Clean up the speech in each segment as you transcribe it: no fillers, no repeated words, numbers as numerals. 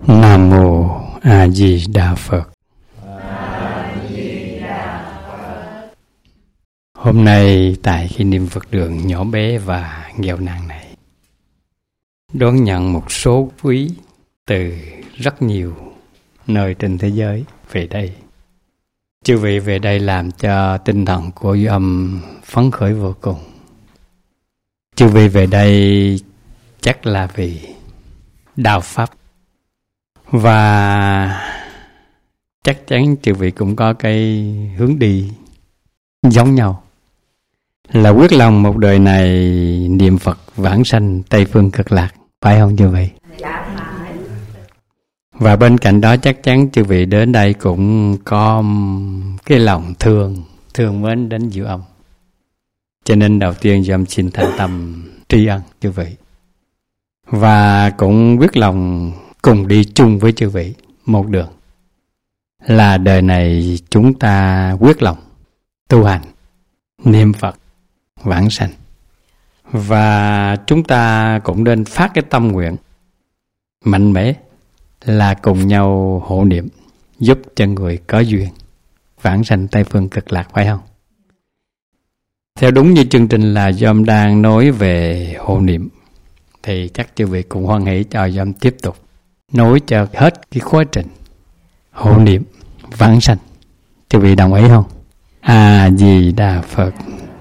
Nam Mô A Di Đà Phật. Hôm nay tại Kỷ niệm Phật đường nhỏ bé và nghèo nàn này, đón nhận một số quý từ rất nhiều nơi trên thế giới về đây. Chư vị về đây làm cho tinh thần của Dư Âm phấn khởi vô cùng. Chư vị về đây chắc là vì đạo Pháp, và chắc chắn chư vị cũng có cái hướng đi giống nhau, là quyết lòng một đời này niệm Phật vãng sanh Tây Phương Cực Lạc, phải không chư vị? Và bên cạnh đó chắc chắn chư vị đến đây cũng có cái lòng thương mến đến Dư Âm. Cho nên đầu tiên Dư Âm xin thành tâm tri ân chư vị, và cũng quyết lòng cùng đi chung với chư vị một đường, là đời này chúng ta quyết lòng tu hành niệm Phật vãng sanh. Và chúng ta cũng nên phát cái tâm nguyện mạnh mẽ là cùng nhau hộ niệm, giúp cho người có duyên vãng sanh Tây Phương Cực Lạc, phải không? Theo đúng như chương trình là Dư Âm đang nói về hộ niệm, thì chắc chư vị cũng hoan hỷ cho Dư Âm tiếp tục nói cho hết cái quá trình hộ niệm vãng sanh. Chư vị đồng ý không? A Di Đà Phật.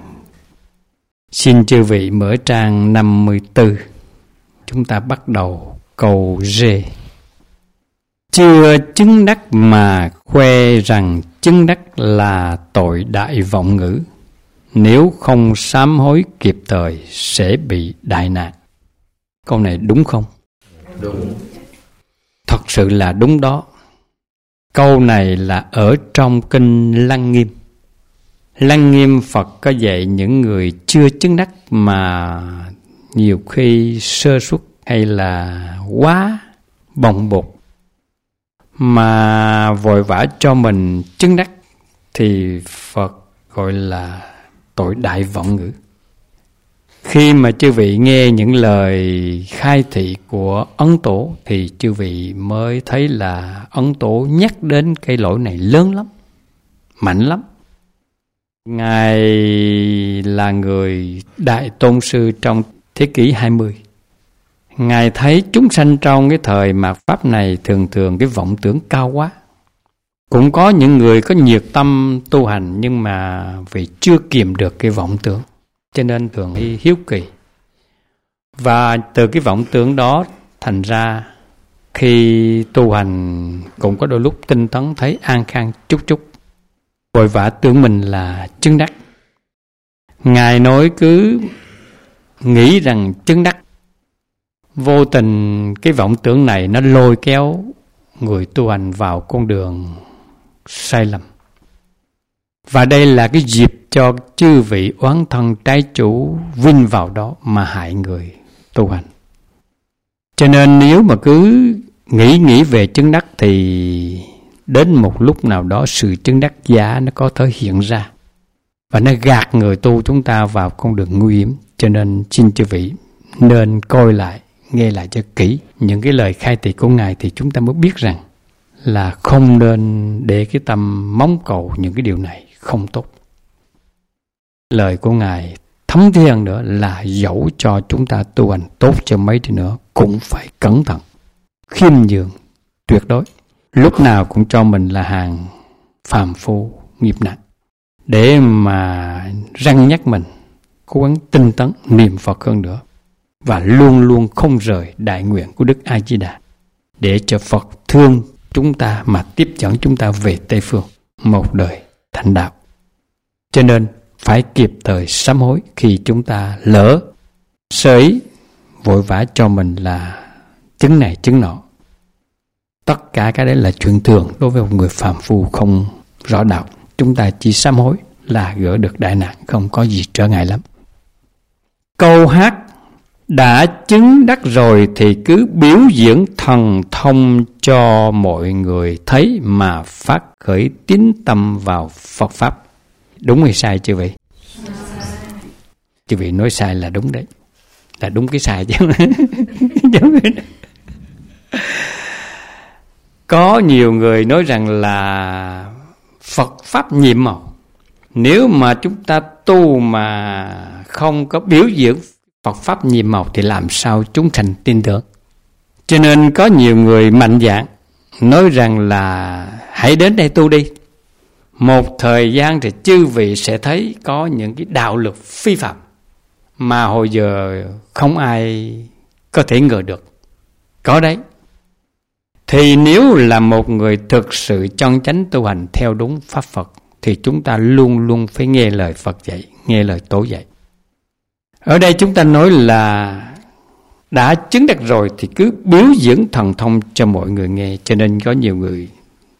Xin chư vị mở trang 54. Chúng ta bắt đầu câu G. Chưa chứng đắc mà khoe rằng chứng đắc là tội đại vọng ngữ. Nếu không sám hối kịp thời sẽ bị đại nạn. Câu này đúng không? Đúng. Thật sự là đúng đó. Câu này là ở trong kinh Lăng Nghiêm. Lăng Nghiêm Phật có dạy những người chưa chứng đắc mà nhiều khi sơ suất hay là quá bồng bột mà vội vã cho mình chứng đắc, thì Phật gọi là tội đại vọng ngữ. Khi mà chư vị nghe những lời khai thị của Ấn Tổ thì chư vị mới thấy là Ấn Tổ nhắc đến cái lỗi này lớn lắm, mạnh lắm. Ngài là người đại tôn sư trong thế kỷ 20. Ngài thấy chúng sanh trong cái thời mạt Pháp này thường cái vọng tưởng cao quá. Cũng có những người có nhiệt tâm tu hành, nhưng mà vì chưa kiềm được cái vọng tưởng, cho nên thường hiếu kỳ. Và từ cái vọng tưởng đó thành ra khi tu hành cũng có đôi lúc tinh tấn thấy an khang chút, vội vã tưởng mình là chứng đắc. Ngài nói cứ nghĩ rằng chứng đắc, vô tình cái vọng tưởng này nó lôi kéo người tu hành vào con đường sai lầm. Và đây là cái dịp cho chư vị oán thân trái chủ vinh vào đó mà hại người tu hành. Cho nên nếu mà cứ nghĩ về chứng đắc thì đến một lúc nào đó sự chứng đắc giả nó có thể hiện ra, và nó gạt người tu chúng ta vào con đường nguy hiểm. Cho nên xin chư vị nên coi lại, nghe lại cho kỹ những cái lời khai thị của Ngài, thì chúng ta mới biết rằng là không nên để cái tâm mong cầu những cái điều này không tốt. Lời của Ngài thấm thía hơn nữa là dẫu cho chúng ta tu hành tốt cho mấy đi nữa cũng phải cẩn thận, khiêm nhường tuyệt đối, lúc nào cũng cho mình là hàng phàm phu nghiệp nặng, để mà răn nhắc mình cố gắng tinh tấn niệm Phật hơn nữa, và luôn luôn không rời đại nguyện của Đức A Di Đà, để cho Phật thương chúng ta mà tiếp dẫn chúng ta về Tây Phương, một đời thành đạo. Cho nên phải kịp thời sám hối khi chúng ta lỡ sơ ý vội vã cho mình là chứng này chứng nọ. Tất cả cái đấy là chuyện thường đối với một người phàm phu không rõ đạo. Chúng ta chỉ sám hối là gỡ được đại nạn, không có gì trở ngại lắm. Câu hát: đã chứng đắc rồi thì cứ biểu diễn thần thông cho mọi người thấy mà phát khởi tín tâm vào Phật Pháp. Đúng hay sai chư vị? Chư vị nói sai là đúng đấy, là đúng cái sai chứ. Có nhiều người nói rằng là Phật Pháp nhiệm màu. Nếu mà chúng ta tu mà không có biểu diễn Phật Pháp nhiệm màu thì làm sao chúng sanh tin tưởng. Cho nên có nhiều người mạnh dạn nói rằng là hãy đến đây tu đi. Một thời gian thì chư vị sẽ thấy có những cái đạo luật phi phạm mà hồi giờ không ai có thể ngờ được. Có đấy. Thì nếu là một người thực sự chân chánh tu hành theo đúng Pháp Phật thì chúng ta luôn luôn phải nghe lời Phật dạy, nghe lời Tổ dạy. Ở đây chúng ta nói là đã chứng đắc rồi thì cứ biểu diễn thần thông cho mọi người nghe. Cho nên có nhiều người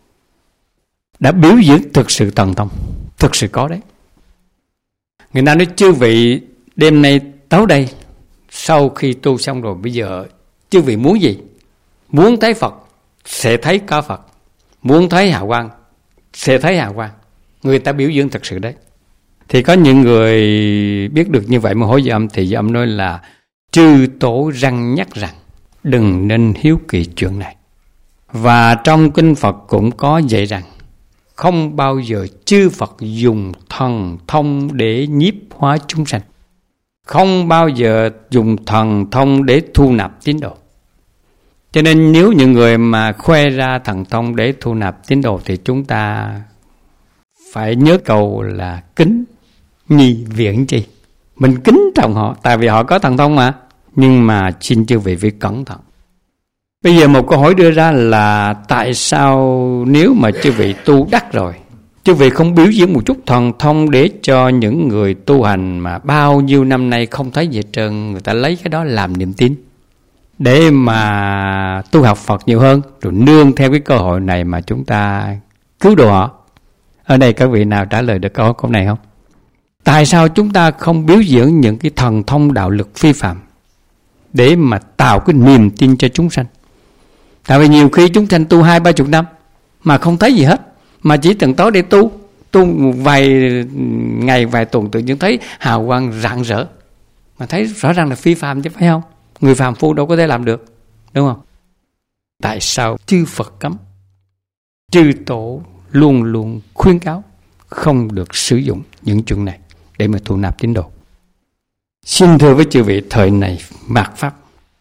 đã biểu diễn thực sự thần thông, thực sự có đấy. Người ta nói chư vị đêm nay tới đây, sau khi tu xong rồi bây giờ chư vị muốn gì? Muốn thấy Phật sẽ thấy có Phật, muốn thấy hào quang sẽ thấy hào quang. Người ta biểu diễn thực sự đấy. Thì có những người biết được như vậy mà hỏi Dư Âm, thì Dư Âm nói là chư Tổ răn nhắc rằng đừng nên hiếu kỳ chuyện này. Và trong kinh Phật cũng có dạy rằng không bao giờ chư Phật dùng thần thông để nhiếp hóa chúng sanh, không bao giờ dùng thần thông để thu nạp tín đồ. Cho nên nếu những người mà khoe ra thần thông để thu nạp tín đồ thì chúng ta phải nhớ câu là kính nhi viễn chi. Mình kính trọng họ, tại vì họ có thần thông mà. Nhưng mà xin chư vị phải cẩn thận. Bây giờ một câu hỏi đưa ra là tại sao nếu mà chư vị tu đắc rồi, chư vị không biểu diễn một chút thần thông để cho những người tu hành mà bao nhiêu năm nay không thấy gì hết trơn, người ta lấy cái đó làm niềm tin để mà tu học Phật nhiều hơn, rồi nương theo cái cơ hội này mà chúng ta cứu độ họ. Ở đây các vị nào trả lời được câu này không? Tại sao chúng ta không biểu diễn những cái thần thông đạo lực phi phạm để mà tạo cái niềm tin cho chúng sanh? Tại vì nhiều khi chúng sanh tu 20-30 năm mà không thấy gì hết, mà chỉ từng tối để tu vài ngày vài tuần tự nhiên thấy hào quang rạng rỡ, mà thấy rõ ràng là phi phạm chứ phải không? Người phàm phu đâu có thể làm được, đúng không? Tại sao chư Phật cấm, chư Tổ luôn luôn khuyên cáo không được sử dụng những chuyện này để mà thu nạp tín đồ? Xin thưa với chư vị, thời này mạt Pháp.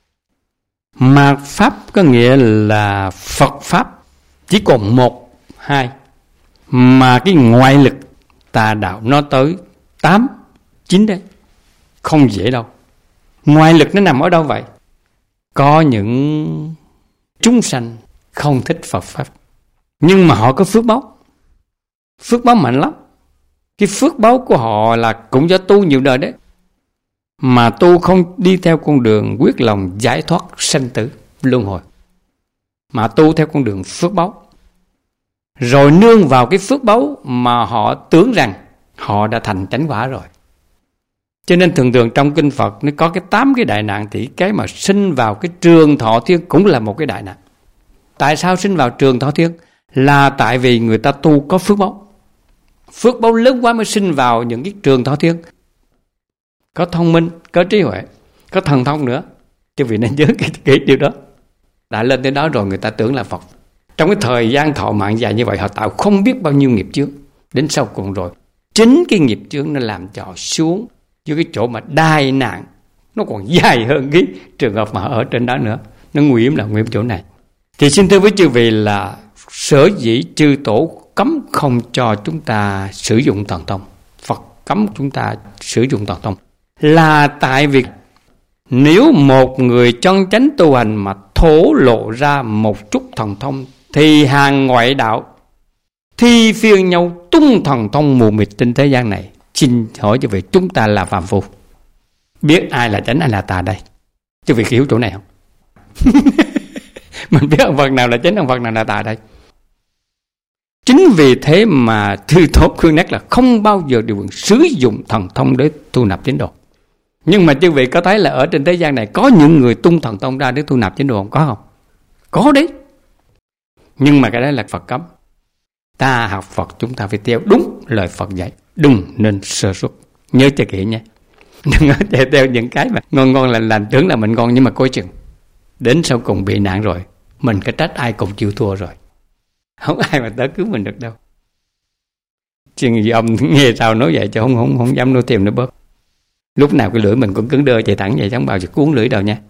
Mạt Pháp có nghĩa là Phật Pháp chỉ còn 1, 2, mà cái ngoại lực tà đạo nó tới 8, 9 đấy. Không dễ đâu. Ngoại lực nó nằm ở đâu vậy? Có những chúng sanh không thích Phật Pháp, nhưng mà họ có phước báu. Phước báu mạnh lắm. Cái phước báu của họ là cũng do tu nhiều đời đấy, mà tu không đi theo con đường quyết lòng giải thoát sanh tử luân hồi, mà tu theo con đường phước báu. Rồi nương vào cái phước báu mà họ tưởng rằng họ đã thành chánh quả rồi. Cho nên thường thường trong kinh Phật nó có cái 8 cái đại nạn, thì cái mà sinh vào cái trường thọ thiên cũng là một cái đại nạn. Tại sao sinh vào trường thọ thiên? Là tại vì người ta tu có phước báu. Phước báu lớn quá mới sinh vào những cái trường thọ thiên. Có thông minh, có trí huệ, có thần thông nữa. Chứ vì nên nhớ cái điều đó. Đã lên tới đó rồi người ta tưởng là Phật. Trong cái thời gian thọ mạng dài như vậy, họ tạo không biết bao nhiêu nghiệp chướng. Đến sau cùng rồi, chính cái nghiệp chướng nó làm cho họ xuống với cái chỗ mà đai nạn. Nó còn dài hơn cái trường hợp mà họ ở trên đó nữa. Nó nguy hiểm là nguy hiểm chỗ này. Thì xin thưa với chư vị là sở dĩ chư Tổ cấm không cho chúng ta sử dụng thần thông, Phật cấm chúng ta sử dụng thần thông, là tại vì nếu một người chân chánh tu hành mà thổ lộ ra một chút thần thông thì hàng ngoại đạo thi phiên nhau tung thần thông mù mịt trên thế gian này. Xin hỏi cho vị, chúng ta là phàm phu, biết ai là chánh ai là tà đây? Chứ vị hiểu chỗ này không? Mình biết ông Phật nào là chánh, ông Phật nào là tà đây? Chính vì thế mà Thư Tốt khuyên nhắc là không bao giờ được sử dụng thần thông để thu nạp tín đồ. Nhưng mà chư vị có thấy là ở trên thế gian này có những người tung thần thông ra để thu nạp tín đồ không? Có không? Có đấy. Nhưng mà cái đấy là Phật cấm. Ta học Phật chúng ta phải theo đúng lời Phật dạy, đừng nên sơ suất. Nhớ cho kỹ nha. Đừng có chạy theo những cái mà ngon lành tưởng là mình ngon, nhưng mà coi chừng đến sau cùng bị nạn rồi Mình có trách ai cũng chịu thua rồi. Không ai mà tới cứu mình được đâu. Chứ ông nghe sao nói vậy chứ không dám nói thêm nữa bớt. Lúc nào cái lưỡi mình cũng cứng đơ chạy thẳng vậy, chẳng bao giờ cuốn lưỡi đâu nha.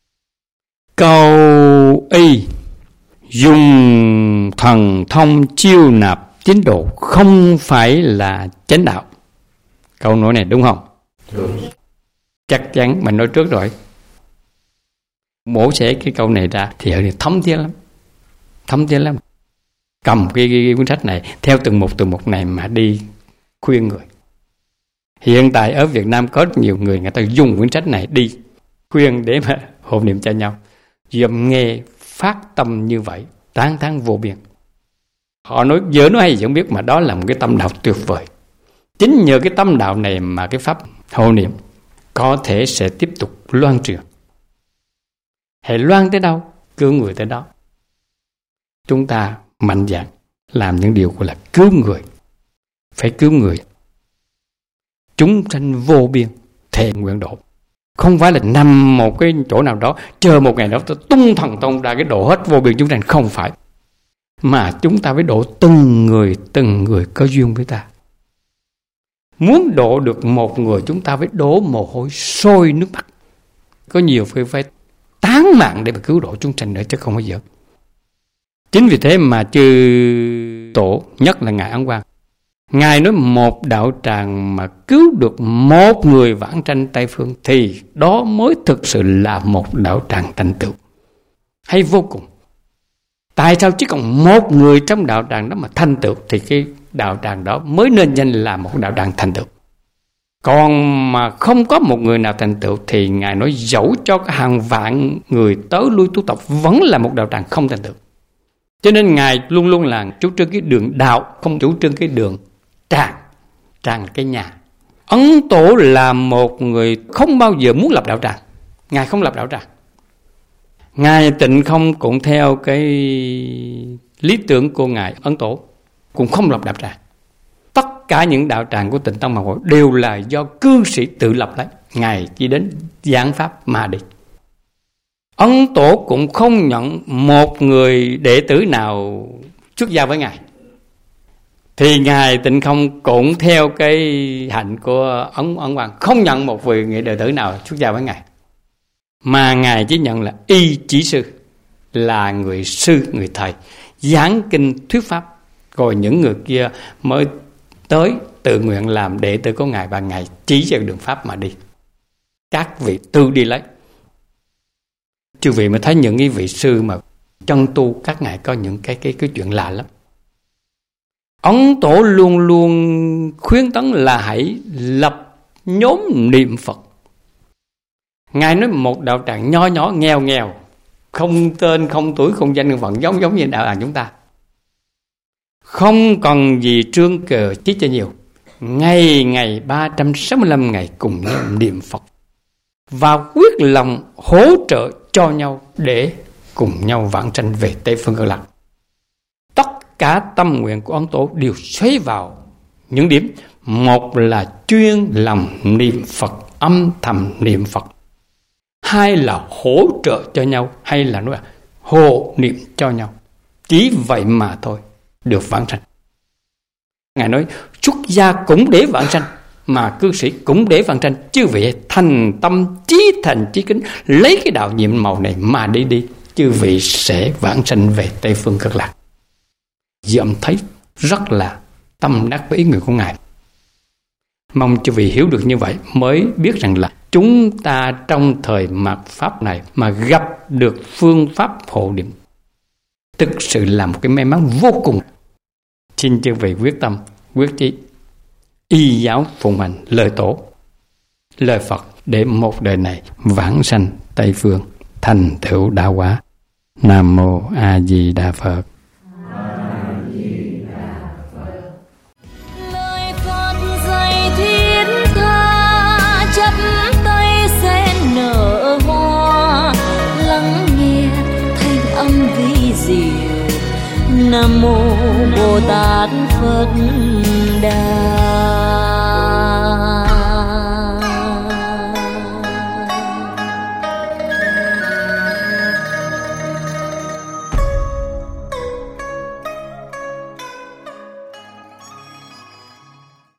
Câu y dùng thần thông chiêu nạp tín đồ không phải là chánh đạo. Câu nói này đúng không? Đúng. Chắc chắn mình nói trước rồi. Mổ xẻ cái câu này ra thì thấm thiết lắm. Thấm thiết lắm. Cầm cái cuốn sách này theo từng mục này mà đi khuyên người. Hiện tại ở Việt Nam có rất nhiều người ta dùng cuốn sách này đi khuyên để mà hộ niệm cho nhau. Dùm nghe phát tâm như vậy, tán thán vô biên. Họ nói dở nói hay không biết mà đó là một cái tâm đạo tuyệt vời. Chính nhờ cái tâm đạo này mà cái pháp hộ niệm có thể sẽ tiếp tục loan truyền. Hãy loan tới đâu, cứu người tới đó. Chúng ta mạnh dạn làm những điều gọi là cứu người. Phải cứu người. Chúng sanh vô biên, thề nguyện độ. Không phải là nằm một cái chỗ nào đó, chờ một ngày đó tôi tung thần thông ra cái độ hết vô biên chúng sanh. Không phải. Mà chúng ta phải độ từng người có duyên với ta. Muốn độ được một người chúng ta phải đổ mồ hôi sôi nước mắt. Có nhiều phải tán mạng để mà cứu độ chúng sanh nữa chứ không có dở. Chính vì thế mà chư tổ, nhất là Ngài Ấn Quang, Ngài nói một đạo tràng mà cứu được một người vãng sanh Tây Phương thì đó mới thực sự là một đạo tràng thành tựu. Hay vô cùng. Tại sao chỉ còn một người trong đạo tràng đó mà thành tựu thì cái đạo tràng đó mới nên danh là một đạo tràng thành tựu. Còn mà không có một người nào thành tựu thì Ngài nói dẫu cho hàng vạn người tới lui tu tập vẫn là một đạo tràng không thành tựu. Cho nên Ngài luôn luôn là chủ trương cái đường đạo, không chủ trương cái đường tràng. Tràng là cái nhà. Ấn Tổ là một người không bao giờ muốn lập đạo tràng. Ngài không lập đạo tràng. Ngài Tịnh Không cũng theo cái lý tưởng của Ngài Ấn Tổ, cũng không lập đạo tràng. Tất cả những đạo tràng của Tịnh Tông Học Hội đều là do cư sĩ tự lập lấy. Ngài chỉ đến giảng pháp mà đi. Ấn Tổ cũng không nhận một người đệ tử nào xuất gia với Ngài. Thì Ngài Tịnh Không cũng theo cái hạnh của Ấn Quang, không nhận một vị người đệ tử nào xuất gia với Ngài. Mà Ngài chỉ nhận là y chỉ sư, là người sư, người thầy, giảng kinh thuyết pháp. Rồi những người kia mới tới tự nguyện làm đệ tử của Ngài và Ngài chỉ cho đường pháp mà đi. Các vị tự đi lấy. Chư vị mới thấy những cái vị sư mà chân tu các ngài có những cái chuyện lạ lắm. Ấn Tổ luôn luôn khuyến tấn là hãy lập nhóm niệm Phật. Ngài nói một đạo tràng nho nhỏ nghèo, không tên, không tuổi, không danh, không phận, giống như đạo tràng chúng ta. Không cần gì trương cờ chí cho nhiều. Ngày 365 ngày cùng nhau niệm Phật. Và quyết lòng hỗ trợ cho nhau để cùng nhau vãng sanh về Tây Phương Cực Lạc. Tất cả tâm nguyện của Ấn Tổ đều xoáy vào những điểm. Một là chuyên lòng niệm Phật, âm thầm niệm Phật. Hai là hỗ trợ cho nhau, hay là nói là hộ niệm cho nhau. Chỉ vậy mà thôi, được vãng sanh. Ngài nói xuất gia cũng để vãng sanh, mà cư sĩ cũng để vãng sanh. Chư vị thành tâm chí thành chí kính, lấy cái đạo nhiệm màu này mà đi, chư vị sẽ vãng sanh về Tây Phương Cực Lạc. Dòm thấy rất là tâm đắc với ý nguyện của Ngài. Mong chư vị hiểu được như vậy mới biết rằng là chúng ta trong thời mạt Pháp này mà gặp được phương pháp hộ niệm thực sự là một cái may mắn vô cùng. Xin chư vị quyết tâm, quyết chí y giáo phụng hành lời Tổ, lời Phật để một đời này vãng sanh Tây Phương, thành tựu đạo quả. Nam mô A Di Đà Phật. Lời Phật dạy thiết tha, chắp tay sen nở hoa, lắng nghe thanh âm vi diệu. Nam mô Bồ Tát Phật Đà.